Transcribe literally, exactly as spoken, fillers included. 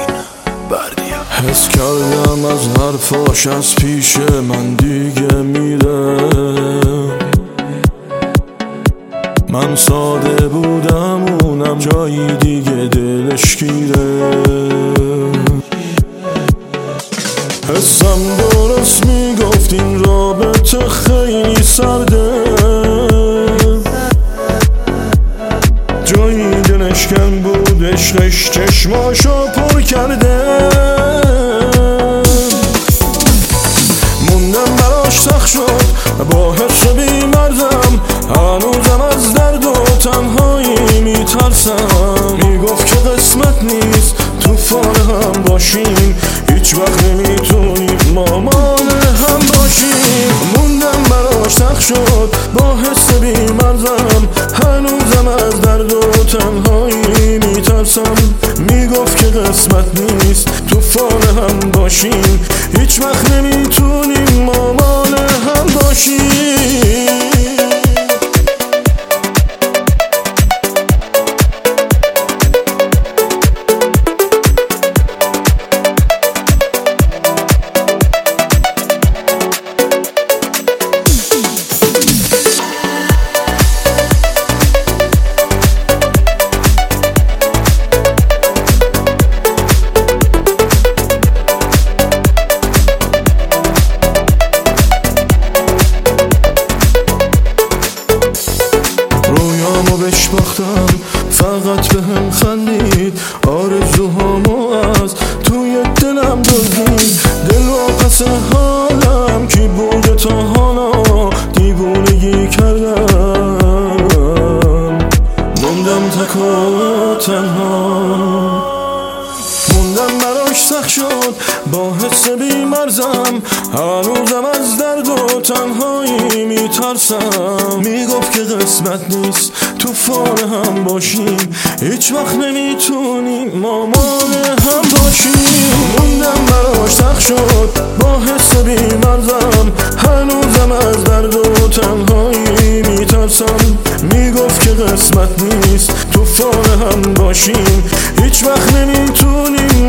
بردیا. حس کردم از حرفاش از پیش من دیگه میره، من ساده بودم اونم جایی دیگه دلش گیره. حسم درست میگفت این رابطه خیلی سرده، جایی دلش کن بود عشقش چشماشو پر کرده. موندم براش سخت شد با حس بیمردم، هنوزم از درد و تنهایی میترسم. میگفت که قسمت نیست طوفان هم باشیم، هیچ وقت نمیتونیم مامان هم باشیم. موندم براش سخت شد با حس بیمردم، هنوزم از درد و تنهایی میترسم. میگفت که قسمت نیست طوفان هم باشیم، هیچ وقت نمیتونیم مامان هم باشیم. رویامو بهش باختم فقط به هم خندید، آرزوهامو از توی دلم دزدید. دل واپس حالم کی بوده تا حالا دیوونگی کردم. موندم تک و تنها، موندم براش سخت شد با حس بیمرزم، هنوزم از درد و تنهایی میترسم. میگفت که قسمت نیست طوفان هم باشیم، هیچ وقت نمیتونیم مامان هم باشیم. موندم براش سخت شد با حس بیمرزم، هنوزم از درد و تنهایی میترسم. میگفت که قسمت نیست طوفان هم باشیم، هیچ وقت نمیتونیم